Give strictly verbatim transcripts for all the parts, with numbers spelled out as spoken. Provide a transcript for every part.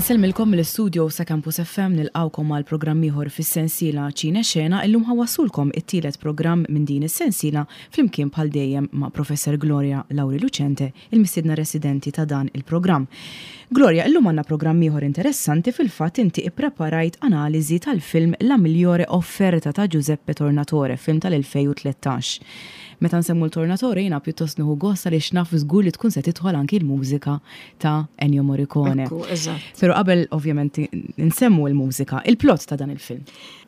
Inselmilkom mill-istudio sa Campus F M nilqawkom għal programm ieħor fis-sensiela Ċina Xena illum ħawassulkom it-tielet programm minn din is-sensiela flimkien bħal dejjem ma' Professor Gloria Lauri Lucente, il-mistiedna residenti ta' dan il-programm. Gloria, illum għandna programm ieħor interessanti fil-fatt inti ippreparajt analiżi tal-film La migliore offerta ta' Giuseppe Tornatore, film tal-elfejn u tletax. Meta nsemmu l-Tornatore jiena pjuttost nieħu gost għaliex naf żgur li tkun se tidħol anki l-mużika ta' Ennio Morricone. Ekku, eżatt. Però qabel ovvjament nsemmu l-mużika, il-plot ta' dan il-film.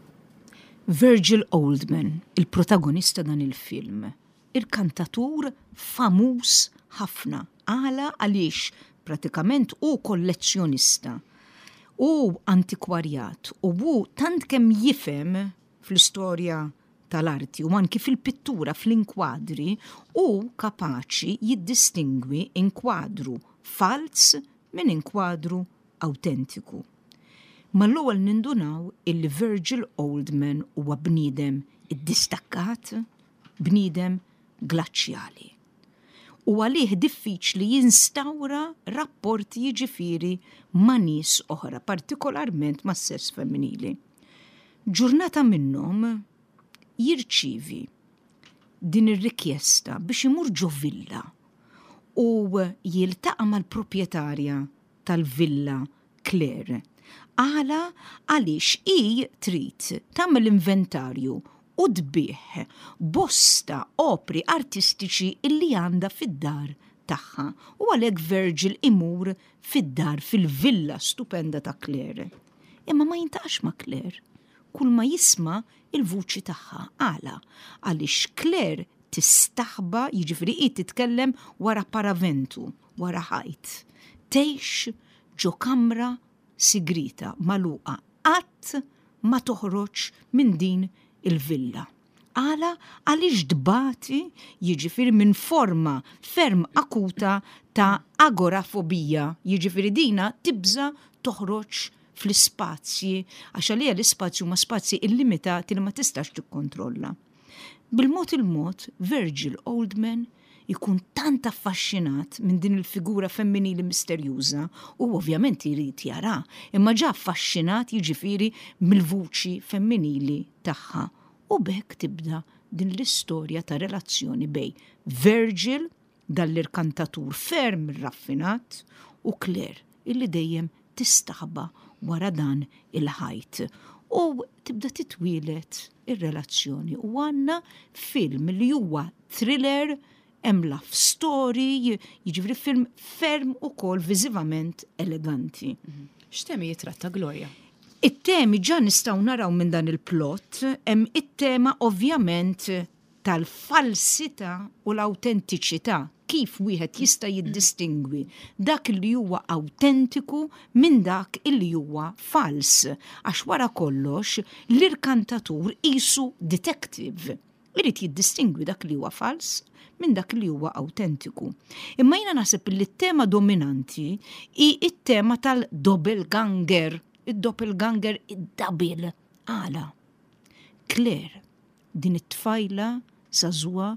Virgil Oldman, il-protagonista dan il-film, il-kantatur famuż ħafna, għala għaliex pratikament u kollezzjonista, u antikwarjat, u bu tant kemm jifhem fl-istorja tal-arti u anki fil-pittura, fl-inkwadri, u kapaċi jiddistingwi inkwadru fals minn inkwadru autentiku. Ma l-ewwel nindunaw illi Virgil Oldman huwa bniedem iddistakkat, bniedem glaċjali. U għalih diffiċli jinstawra rapporti jiġifieri ma' nies oħra, partikolarment ma' sess femminili. Ġurnata minnhom jirċivi din ir-rikjesta biex imur ġo villa u jiltaqa' mal-proprjetarja tal-villa Claire. Għala għaliex hi trid tagħmel inventarju u tbieħ bosta opri artistiċi illi għandha fid-dar tagħha. U għalhekk Virgil imur fid-dar fil-villa stupenda ta' Claire. Imma ma jintaqax ma' Claire. Kull ma jisma' il-vuċi tagħha għala għaliex Claire tistaħba, jiġifieri hi titkellem wara paraventu, wara ħajt. Tgħix ġo kamra sigrita magħluqa qatt ma toħroġ minn din il-villa. Għala għaliex dbati jiġifieri minn forma ferm akuta ta' agorafobija, jiġifieri dina tibża toħroġ fl-ispazji, għax għalija l-ispazju ma spazji illimitati li ma tistax tikkontrolla. Bil-mod il-mod, Virgil Oldman ikun tant affaxxinat minn din il-figura femminili misterjuża u ovvjament jrid jara, imma ġa affaxxinat jiġifieri mill-vuċi femminili tagħha. U bekk tibda din l-istorja ta' relazzjoni bej Virgil, dal-irkantatur ferm raffinat, u Claire, illi dejjem tistaħba wara dan il-ħajt. U tibda titwilet ir-relazzjoni. U għanna film li huwa thriller, hemm love story, jiġifieri film ferm ukoll viżivament eleganti. X'temi jitratta Gloria? It-temi ġa nistgħu naraw minn dan il-plot, hemm it-tema ovvjament tal-falsità u l-autentiċità, kif wieħed jista' jiddistingwi dak li huwa autentiku minn dak li huwa fals. Għax wara kollox l-irkantatur qisu detective. Irid jiddistingwi dak li huwa fals minn dak li huwa autentiku. Imma jiena naħseb li t-tema dominanti hi t-tema tal-doppelganger, id-doppelganger id-double għala. Claire, din it-tfajla sażwa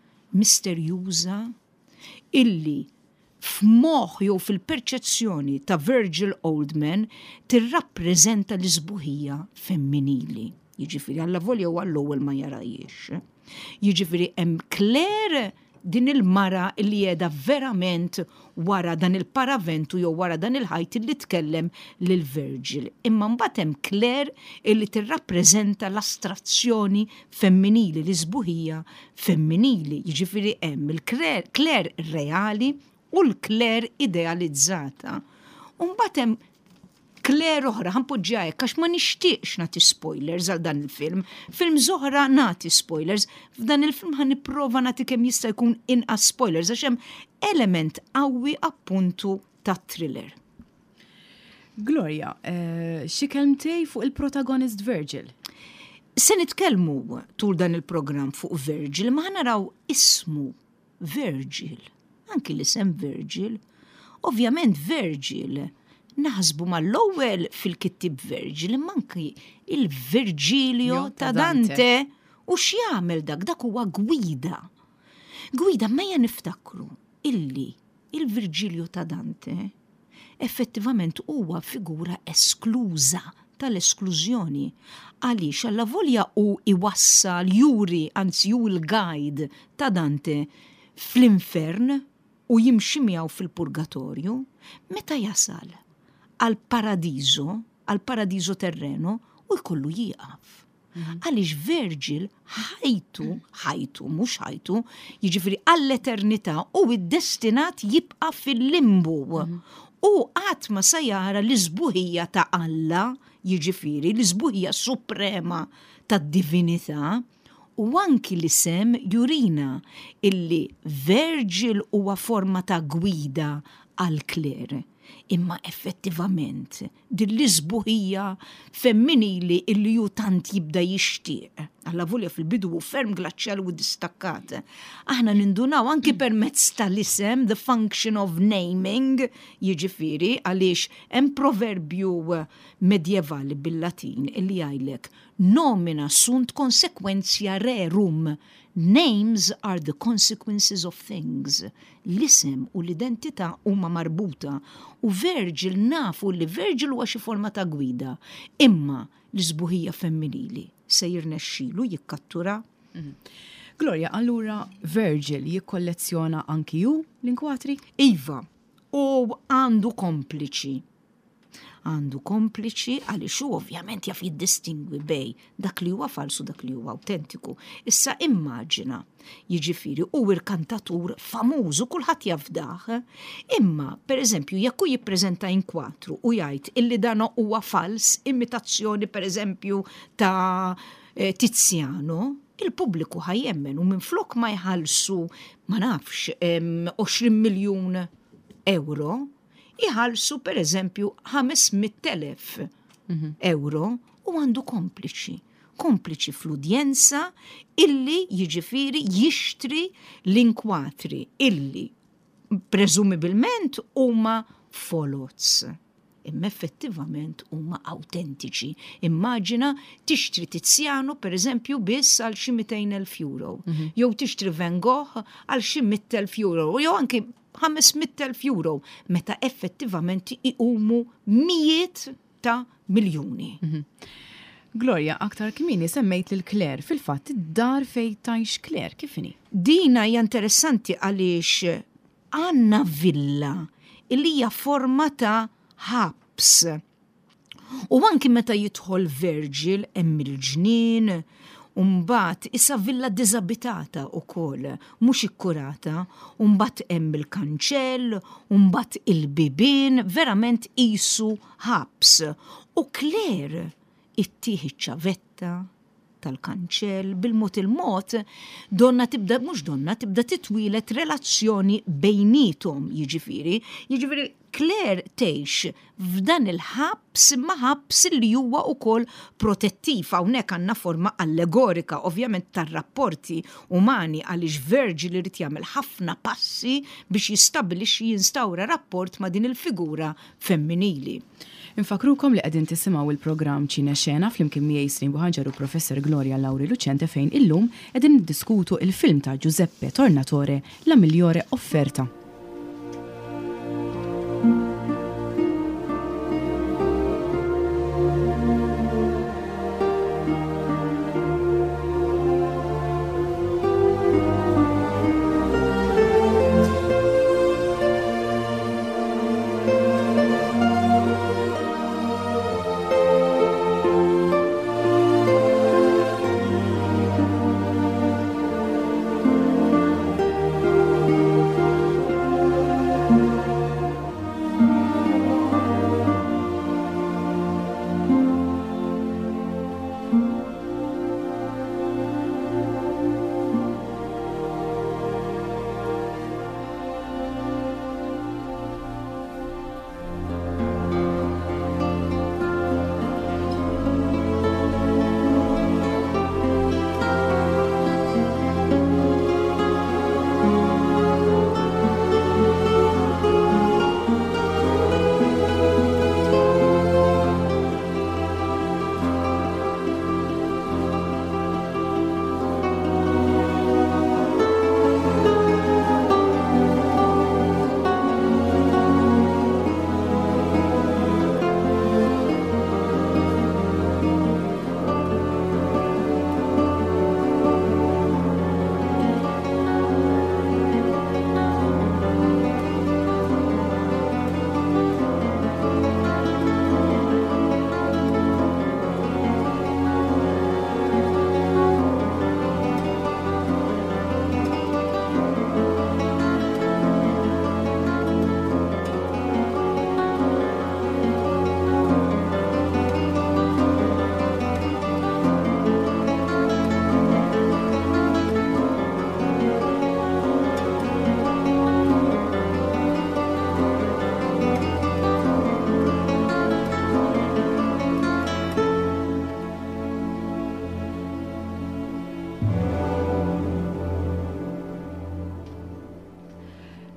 misterjuża illi f'moħħ jew fil-perċezzjoni ta' Virgil Oldman tirrappreżenta l-isbuħija femminili. Jiġifieri alla volja u għall-ewwel ma jarajiex. Jiġifieri hemm Claire din il-mara li qiegħda verament wara dan il-paraventu jew wara dan il-ħajt li tkellem lil Virgil. Imma mbagħad hemm Claire illi tirrappreżenta l-astrazzjoni femminili, l-isbuħija femminili. Jiġifieri hemm il-Claire reali u l-Claire idealizzata. U mbagħad hemm Claire oħra ħanpoġġiha hekk għax ma nixtieqx nagħti spoilers għal dan il-film. Film żoħra nagħti spoilers, f'dan il-film ħan nipprova nagħti kemm jista' jkun inqas spoilers għax hemm element qawwi appuntu ta' thriller. Gloria, uh, xi kelmtej fuq il-protagonist Virgil? Se nitkellmu tul dan il-programm fuq Virgil, ma naraw ismu Virgil, anki l-isem Virgil. Ovvjament Virgil naħsbu mal-ewwel fil-kittib Virgil, imma anki il-Virgilio ta' Dante u x'jagħmel dak, dak huwa gwida. Gwida mejja niftakru illi il-Virgilio ta' Dante effettivament huwa figura eskluża tal-esklużjoni. Għaliex alla volja u iwassal juri, anzi ju l-guide ta' Dante fl-infern u jimxi miegħu fil-purgatorju, meta jasal għal paradiżo, għal paradiżo terreno u jkollu jieqaf. Għaliex Virgil ħajtu, ħajtu, mhux ħajtu, jiġifieri għall-eternità u id-destinat jibqa' fil-limbu. U qatt ma sa jara l-isbuħija ta' Alla, jiġifieri l-isbuħija suprema tad-divinità, u anki l-isem jurina illi Virgil huwa forma ta' gwida għal-kler. Imma effettivament dill-isbuħija femminili illi ju tant jibda jixtieq. Alla volja fil-bidu u ferm glaċċjal u distakkat. Aħna nindunaw anki permezz tal-isem, the function of naming, jiġifieri għaliex hemm proverbju medjevali bil-Latin illi jgħidlek nomina sunt consequentia rerum. Names are the consequences of things. L-isem u l-identità huma marbuta u Virgil nafu li Virgil huwa xi forma ta' gwida, imma l-isbuħija femminili se jirnexxielu jikkattura. Gloria, allura Virgil jikkollezzjona anki ju l-inkwatri? Iva, u għandu kompliċi. Għandu kompliċi għaliex hu ovvjament jaf jiddistingwi bej dak li huwa falsu dak li huwa autentiku. Issa immaġina, jiġifieri hu il-kantatur famużu kulħadd jafdah, imma pereżempju jekk hu jippreżenta inkwatru u jgħid illi dan huwa fals, imitazzjoni pereżempju ta' Tiziano, il-pubbliku ħajjemmen u minflok ma jħallsu ma nafx għoxrin miljun euro, iħalsu per eżempju ħamesmit elef euro u għandu kompliċi. Kompliċi fl-udjenza illi jiġifieri jixtri l-inkwatri illi presumibilment huma folots. Imma effettivament huma autentiċi. Immaġina tixtri Tiziano per eżempju biss għal xi mitejn elf euro. Jew tixtri Van Gogh għal xi mitt elf euro. Jew anke ħamesmit elf euro, meta effettivament iqumu mijiet ta' miljuni. Gloria, aktar kmini semmejt l-Kler, fil-fatt id-dar fej tajx Kler, kifini? Dina hija interessanti għaliex għandna villa illi hija forma ta' ħabs. U anki meta jidħol Virgil hemm il-ġnien, Umbat, issa villa disabitata u kol, mux ikkurata, umbat hemm il-kanċell, umbat il-bibin, verament isu ħabs. U Kler, it-tieħi ċavetta tal-kanċell, bil-mot il-mot, donna tibda, mux donna, tibda titwilet relazzjoni bejnietom, jiġifieri, jiġifieri Kler tgħix f'dan il-ħabs imma ħabs li huwa wkoll protettiv hawnhekk għandna forma allegorika ovvjament tar-rapporti umani għaliex Virgil irid jagħmel ħafna passi biex jistabbilixxi jinstawra rapport ma' din il-figura femminili. Infakrukom li qegħdin tisimgħu il-programm Ċina Xena flimkien miegħi Srin Buħanġar u Professor Gloria Lauri Lucente fejn illum qegħdin niddiskutu il-film ta' Giuseppe Tornatore La migliore offerta.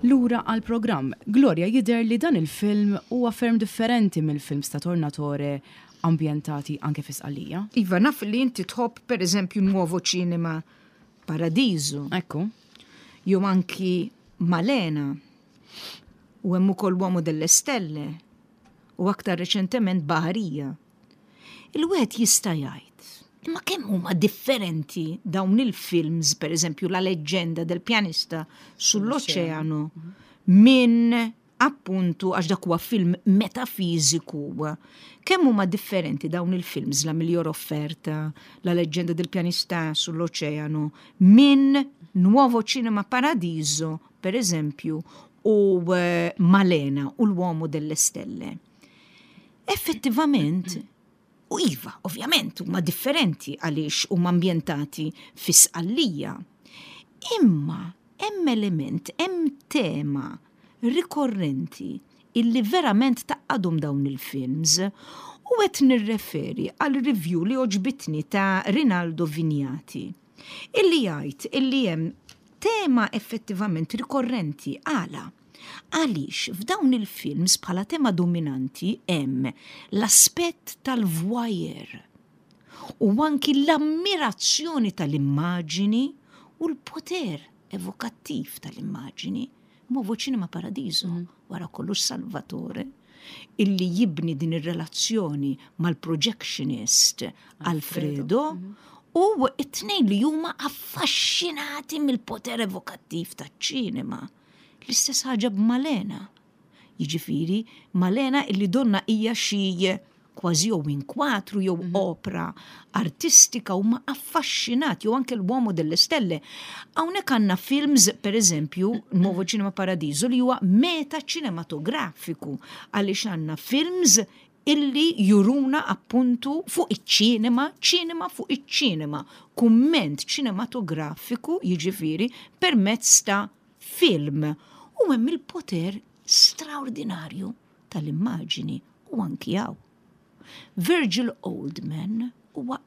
Lura għal-programm, Gloria, jidher li dan il-film huwa ferm differenti mill-films ta' Tornatore ambjentati anke fi Sqallija. Iva, naf li inti tħobb per eżempju Nuovo Cinema Paradiso. Ekku. Jew anki Malena. U hemm ukoll Uomo delle Stelle. U aktar reċentement Baħarija. Il-wieħed jista' jgħid, imma kemm huma differenti dawn il-films, per eżempju La leggenda del pianista sull-oċeanu, minn appuntu għax dak huwa film metafiżiku. Kemm huma differenti dawn il-films, La miglior offerta, La leggenda del pianista sull-oċeanu, minn Nuovo Cinema Paradiso, per eżempju, u uh, Malena u L'uomo delle Stelle. Effettivament, u iva, ovvjament, huma differenti għaliex huma ambjentati fi Sqallija. Imma hemm element, hemm tema rikorrenti illi verament taqadhom dawn il-films u qed nirreferi għal review li oġbitni ta' Rinaldo Vignati illi jgħid illi hemm tema effettivament rikorrenti għala għaliex f'dawn il-films bħala tema dominanti hemm l-aspett tal-voyeur u anki l-ammirazzjoni tal-immaġini u l-poter evokattiv tal-immaġini. Nuovo Cinema Paradiso, mm. wara kollox Salvatore, illi jibni din ir-relazzjoni mal-projectionist Alfredo, mm. u it-tnejn li huma affaxxinati mill-poter evokattiv taċ-ċinema. L-istess ħaġa b'Malena. Jiġifieri, Malena illi donna hija xi kważi jew inkwatru jew mm-hmm. opera artistika huma affaxxinati, jew anke L'uomo delle Stelle. Hawnhekk għandna films, per eżempju, Nuovo Cinema Paradiso li huwa meta ċinematografiku għaliex għandna films illi juruna appuntu fuq iċ-ċinema, ċinema fuq iċ-ċinema, kumment ċinematografiku jiġifieri permezz ta' film. U hemm il-poter straordinarju tal-immaġini u anki hawn. Virgil Oldman huwa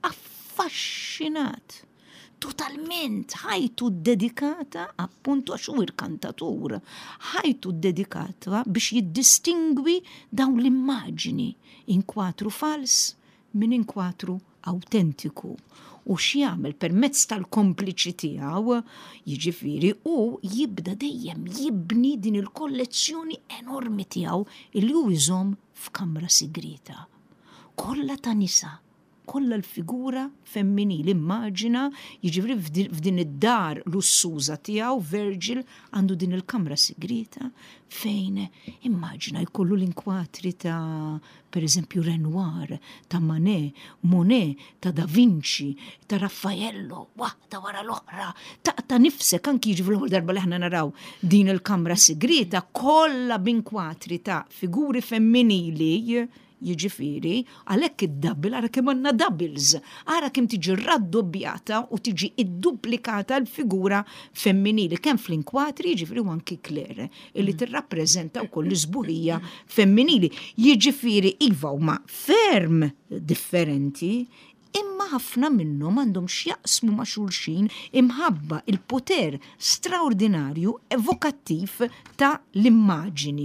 affaxxinat totalment, ħajtu dedikata appuntu għax huwa kantatur, ħajtu dedikata biex jiddistingwi dawn l-immaġini inkwatru fals minn inkwatru autentiku. U x'jagħmel permezz tal-kompliċi tiegħu, jiġifieri u jibda dejjem jibni din il-kollezzjoni enormi tiegħu illi hu jżomm f'kamra sigrita. Kollha ta' nisa, kollha l-figura femminili, immaġina, jiġifieri f'din id-dar lussuża tiegħu Virgil għandu din il-kamra sigrita fejn immaġina jkollu l-inkwatri ta' per eżempju Renoir, ta' Manet, Monet, ta' Da Vinci, ta' Raffaello, waħda wara l-oħra, ta', ta nifsek anki jiġifieri l-ewwel darba li aħna naraw din il-kamra sigrita kollha b'inkwatri ta' figuri femminili. Jiġifieri, għalhekk id-double, ara kemm għandna doubles, ara kemm tiġi raddobjata u tiġi idduplikata l-figura femminili, kemm fl-inkwatri jiġifieri u anki Claire, illi tirrappreżenta wkoll l-isbuħija femminili. Jiġifieri iva huma ferm differenti, imma ħafna minnhom għandhom x'jaqsmu ma' xulxin imħabba il-poter straordinarju evokattiv ta' l-immaġini.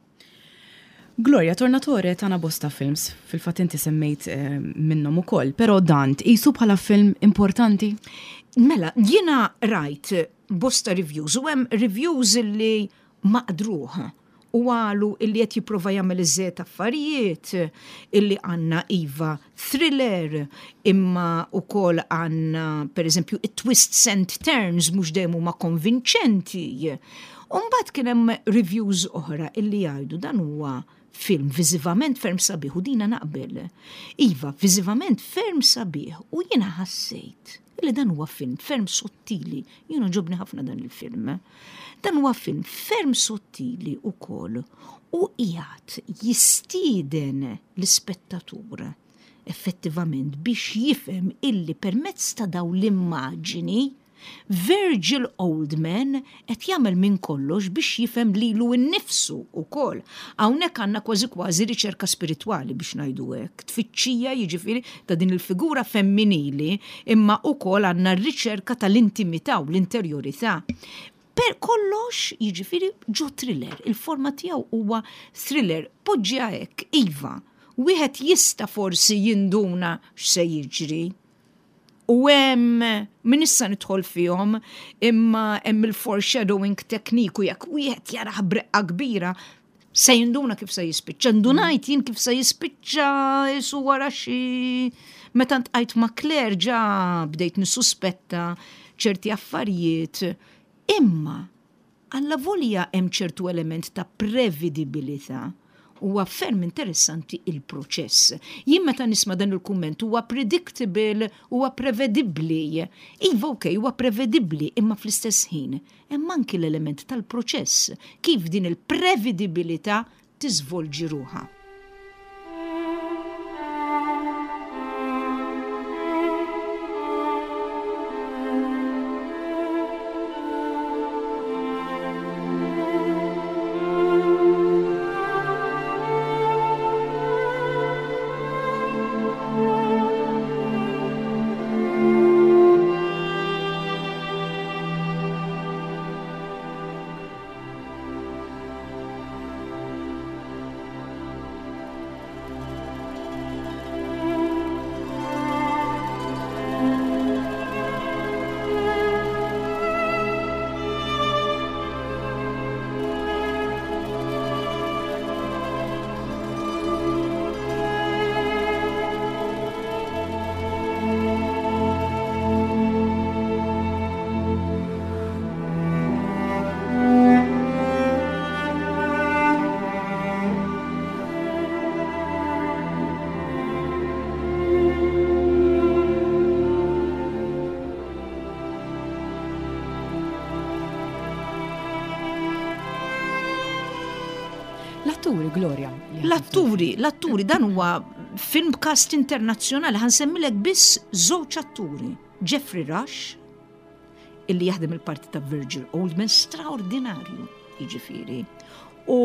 Gloria, Tornatore tana bosta films, fil-fatt inti semmejt eh, minnhom ukoll, però Dant qisu bħala film importanti? Mela, jiena rajt bosta reviews, u hemm reviews li maqdruha u għalu illi qed jipprova jagħmel iżżejjed affarijiet, illi għandna iva thriller, imma ukoll għandna pereżempju it-twists and turns mhux dejjem huma konvinċenti. U mbagħad kien hemm reviews oħra illi jgħidu dan huwa film viżivament ferm sabiħ u dina naqbel. Iva, viżivament ferm sabiħ u jiena ħassejt li dan huwa film ferm sottili. Jiena ġobni ħafna dan il-film. Dan huwa film ferm sottili ukoll u qiegħed jistieden l-ispettatur effettivament biex jifhem illi permezz ta' dawn l-immaġini Virgil Oldman qed jagħmel minn kollox biex jifhem lilu nnifsu wkoll. Hawnhekk għandna kważi kważi riċerka spiritwali biex ngħidu hekk. Tfittxija jiġifieri ta' din il-figura femminili, imma wkoll għandna r-riċerka tal-intimità u l-interjorità. Per kollox, jiġifieri ġo thriller, il-forma tiegħu huwa thriller, poġġiha hekk, iva, wieħed jista' forsi jinduna x'se jiġri. U hemm min issa nidħol fihom imma hemm il-foreshadowing tekniku jekk wieħed jara breqqa kbira se jinduna kif se jispiċċa. Ndunajt jien kif se jispiċċa isu wara xi meta ntqajt ma' Claire ġa bdejt nissuspetta ċerti affarijiet. Imma alla volja hemm ċertu element ta' prevedibilità huwa ferm interessanti il-proċess. Jien meta nisma' dan il-kumment huwa predictable, huwa prevedibbli. Iva okej, huwa prevedibbli, imma fl-istess ħin hemm anki l-element tal-proċess, kif din il-prevedibilità tiżvolġi ruha. L-atturi, Gloria. L-atturi, l-atturi, dan huwa film cast internazzjonali, ħansemmilek biss żewġ atturi. Jeffrey Rush, illi jaħdem il-parti ta' Virgil Oldman, straordinarju, jiġifieri. U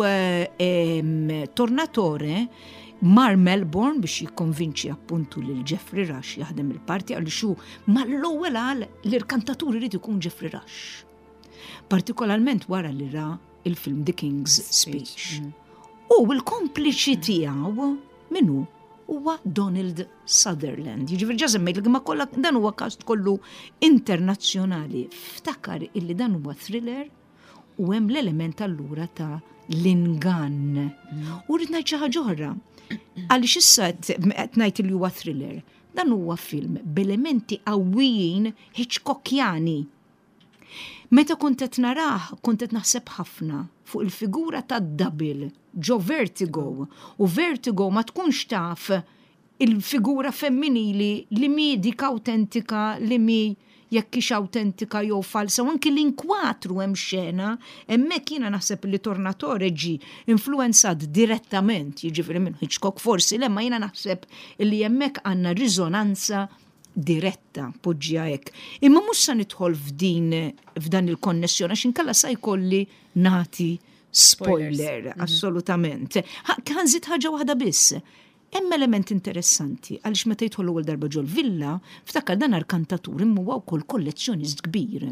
um, Tornatore, Mar Melbourne biex jikkonvinċi appuntu lil Jeffrey Rush jaħdem il-parti għal xu ma l-ewwel għal l-irkantaturi rid ikun Jeffrey Rush. Partikolarment wara li ra il-film The King's Speech. U l-kompliċi tiegħu minnu huwa Donald Sutherland. Jiġifieri ġa semmejt ma kollha dan huwa cast kollu internazzjonali. Ftakar illi dan huwa thriller u hemm l-element allura ta' l-ingann. U rrid ngħid xi ħaġa oħra. Għaliex issa qed ngħid li huwa thriller. Dan huwa film b'elementi qawwijin Hitchcockjani. Meta kont qed narah, kont qed naħseb ħafna fuq il-figura ta' double ġo Vertigo. U Vertigo ma tkunx taf il-figura femminili li mi dik autentika, li mi jekk hix autentika jew falsa, u anki l-inkwatru hemm xena, hemmhekk jiena naħseb li Tornatore ġi influenzat direttament, jiġifieri minn Hitchcock forsi lemma jiena naħseb li hemmhekk għandna riżonanza diretta, poġġija hekk. Imma mhux se nidħol f'din f'dan il-konnessjoni għax inkella se jkolli nagħti spoiler, assolutament. Ħanżid ħaġa waħda biss. Hemm element interessanti għaliex meta jidħol l-ewwel darba ġol villa, ftakar dan arkantatur imma wkoll kollezzjonist kbir.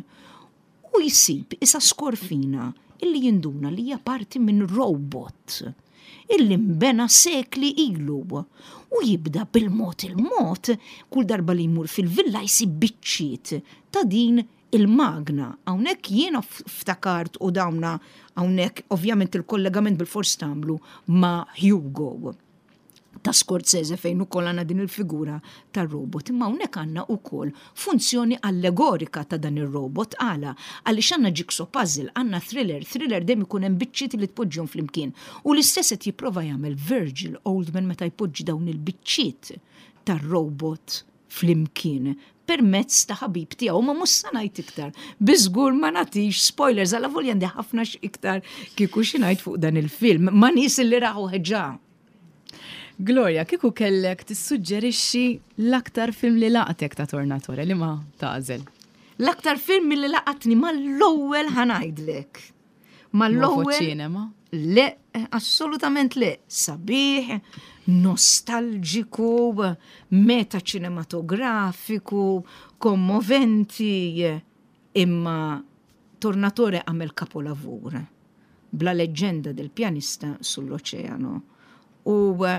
U jsib isa skorfina illi jinduna li hija parti minn robot illi mbena sekli ilu. U jibda bil-mod il-mod, kull darba li jmur fil-villa jsib biċċiet ta' din il-magna. Hawnhekk jiena ftakart u dawna hawnhekk ovvjament il-kollegament bil-fors tagħmlu ma' Hugo ta' Scorsese fejn ukoll għandna din il-figura tar-robot. Imma hawnhekk għandna wkoll funzjoni allegorika ta' dan ir-robot għala għaliex għandna jigsaw puzzle, għandna thriller, thriller dejjem ikun hemm biċċiet li tpoġġihom flimkien. U l-istess qed jipprova jagħmel Virgil Oldman meta jpoġġi dawn il-biċċiet tar-robot flimkien permezz ta' ħabib tiegħu ma mhux se ngħid iktar. Biżgur ma nagħtix spoilers għal volja għandi ħafna iktar kieku xi ngħid fuq dan il-film. Ma nies li raħu ħeġa. Gloria, kieku kellek tissuġġerixxi l-aktar film li laqtek ta' Tornatore li ma tażel? L-aktar film li laqatni mal-ewwel ħanajdlek. Mal-ewwel ċinema? Le, assolutament le. Sabiħ, nostalġiku, meta ċinematografiku, kommoventi, imma Tornatore għamel kapolavur bla leġenda del pjanista sull-oċeano. U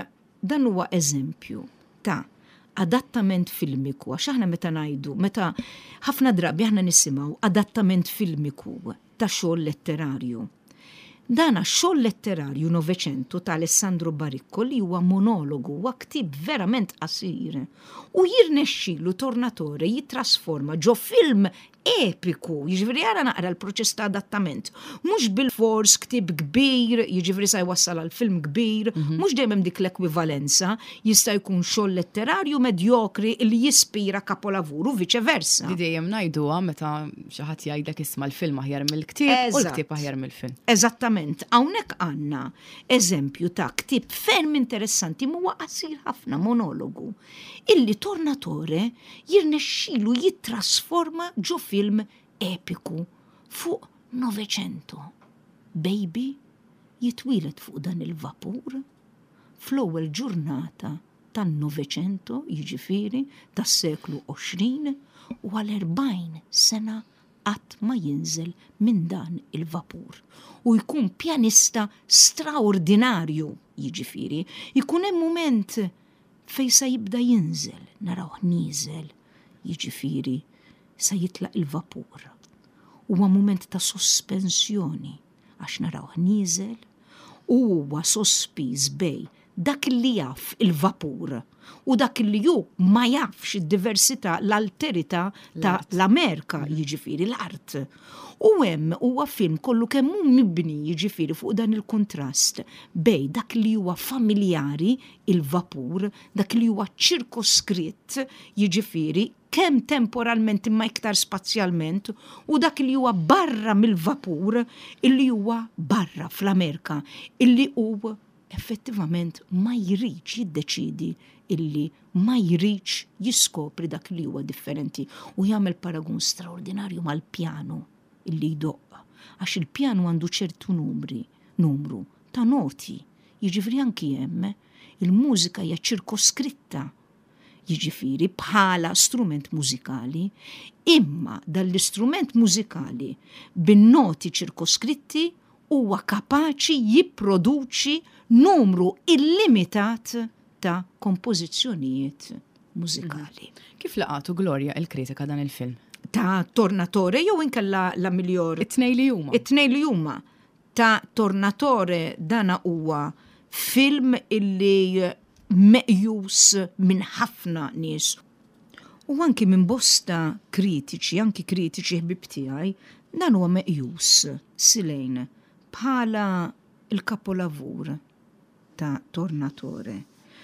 dan huwa eżempju ta' adattament filmiku, għax aħna meta ngħidu, meta ħafna drabi aħna nisimgħu adattament filmiku ta' xogħol letterarju. Dana xogħol letterarju Novecentu ta' Alessandro Baricco li huwa monologu huwa ktib verament qasir u jirnexxielu Tornatore jitrasforma ġo film epiku, jiġifieri ara naqra l-proċess ta' adattament. Mhux bil-fors ktib kbir, jiġifieri sa jwassal għal film kbir, mhux dejjem dik l-ekwivalenza, jista' jkun xogħol letterarju medjokri li jispira kapolavuru viċeversa. Li dejjem ngħiduha meta xi ħadd jgħidlek isma' l-film aħjar mill-ktieb u l-ktieb aħjar mill-film. Eżattament, hawnhekk għandna eżempju ta' ktib ferm interessanti huwa qasir ħafna monologu illi Tornatore jirnexxielu jittrasforma ġo film epiku fuq Novecentu. Baby jitwilet fuq dan il-vapur fl-ewwel ġurnata tan-Novecentu, jiġifieri tas-seklu għoxrin u għal erbgħin sena qatt ma jinżel minn dan il-vapur. U jkun pjanista straordinarju, jiġifieri, jkun hemm mument fej sa jibda jinżel, naraw nieżel, jiġifieri sa jitlaq il-vapur. Huwa mument ta' sospensjoni għax naraw nieżel u huwa sospiż bej dak li jaf il-vapur u dak li ju ma jafx id-diversità, l-alterità ta' l-Amerika, jiġifieri l-art. U hemm huwa film kollu kemm hu mibni jiġifieri fuq dan il-kontrast bej dak li huwa familjari il-vapur, dak li huwa ċirkoskritt, jiġifieri kemm temporalment imma iktar spazjalment u dak li huwa barra mill-vapur illi huwa barra fl-Amerika, illi huwa effettivament ma jridx jiddeċidi illi ma jridx jiskopri dak li huwa differenti u jagħmel paragun straordinarju mal-pjanu illi jdoqqa. Għax il-pjanu għandu ċertu numri, numru ta' noti. Jiġifieri anki hemm il-mużika hija ċirkoskritta. Jiġifieri bħala strument mużikali, imma dall-istrument mużikali bin-noti ċirkoskritti huwa kapaċi jipproduċi numru illimitat ta' kompożizzjonijiet mużikali. Kif laqatu Gloria il-kritika dan il-film? Ta' Tornatore jew inkella la miljor. It-tnej li huma. It-tnej li huma. Ta' Tornatore dana huwa film illi meqjus minn ħafna nies. U anki minn bosta kritiċi, anki kritiċi ħbib tiegħi, dan huwa meqjus silejn bħala il-kapolavur ta' Tornatore.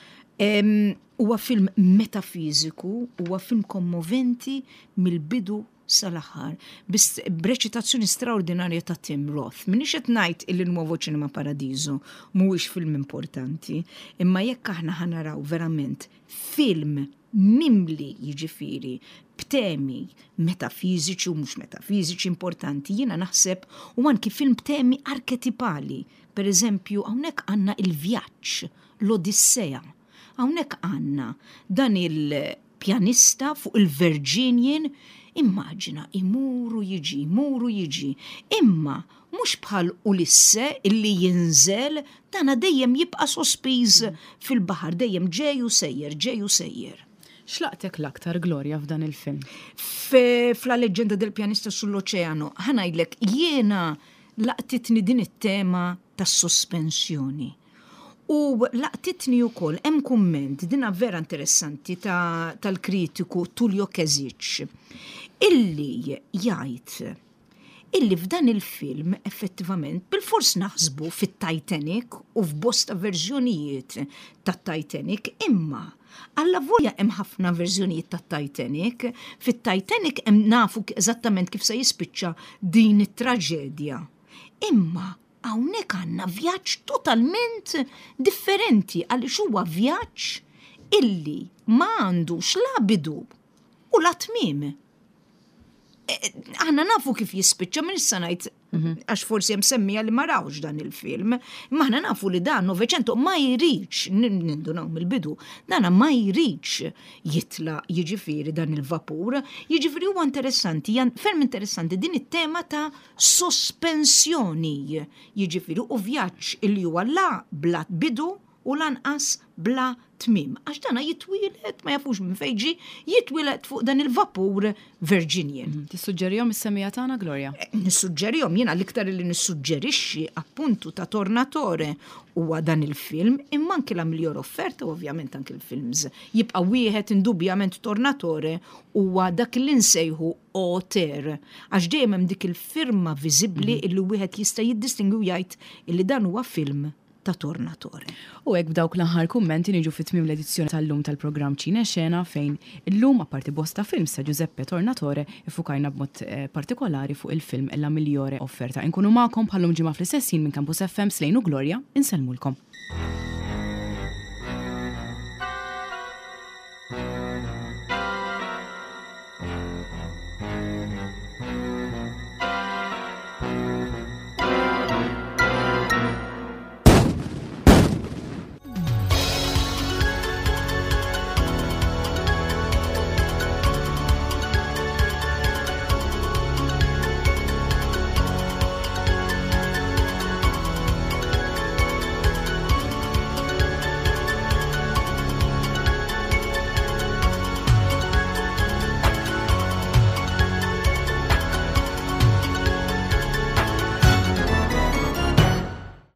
Huwa film metafiziku, huwa film kommoventi mill-bidu sal-aħħar, b'reċitazzjoni straordinarja ta' Tim Roth. Minix qed ngħid illi Nuovo Cinema Paradiso mhuwiex film importanti, imma jekk aħna ħanaraw verament film mimli jiġifieri b'temi metafiżiċi u mhux metafiżiċi importanti, jiena naħseb u anki film b'temi arketipali. Per eżempju, hawnhekk għandna il-vjaġġ, l-Odissea. Hawnhekk għandna dan il-pjanista fuq il-Virginian, immaġina imuru jiġi, imuru jiġi. Imma mhux bħal Ulisse illi jinżel, dana dejjem jibqa' sospiż fil-baħar, dejjem ġej u sejjer, ġej u sejjer. X'laqtek l-aktar Gloria f'dan il-film? Fla leġenda del pjanista sull-oċeano, ħanajdlek jiena laqtitni din it-tema tas-sospensjoni. U laqtitni wkoll hemm kumment dina vera interessanti ta, tal-kritiku Tullio Kezic illi jgħid illi f'dan il-film effettivament bil-fors naħsbu fit-Titanic u f'bosta verżjonijiet tat-Titanic, imma alla volja hemm ħafna verżjonijiet tat-Titanic, fit-Titanic hemm nafu eżattament kif se jispiċċa din it-traġedja. Imma hawnhekk għandna vjaġġ totalment differenti għaliex huwa vjaġġ illi ma għandux la bidu u la tmiem. Aħna nafu kif jispiċċa, minn issa ngħid għax forsi hemm semmija li ma rawx dan il-film, imma aħna nafu li dan Novecento ma jridx, nindunaw mill-bidu, dana ma jridx jitla jiġifieri dan il-vapur, jiġifieri huwa interessanti, ferm interessanti din it-tema ta' sospensjoni, jiġifieri u vjaġġ il huwa la bla bidu u lanqas bla tmim. Għax dana jitwilet, ma jafux minn fejġi, jitwilet fuq dan il-vapur Virginian. Tissuġġerihom is-semmija tagħna, Gloria? Nissuġġerihom, jiena l-iktar li nissuġġerixxi appuntu ta' Tornatore huwa dan il-film, imma anke la miglior offerta, ovvjament anke il-films. Jibqa' wieħed indubjament Tornatore huwa dak li nsejħu auteur, għax dejjem hemm dik il-firma viżibbli illi wieħed jista' jiddistingwi jgħid illi dan huwa film ta' Tornatore. U hekk b'dawk l-aħħar kummenti niġu fit-tmiem l-edizzjoni tal-lum tal-programm Ċine Xena fejn illum apparti bosta films ta' Giuseppe Tornatore ifukajna b'mod partikolari fuq il-film La Migliore Offerta. Inkunu magħkom bħallum ġimgħa fl-istess ħin minn Campus F M Slejn u Gloria, insellmulkom.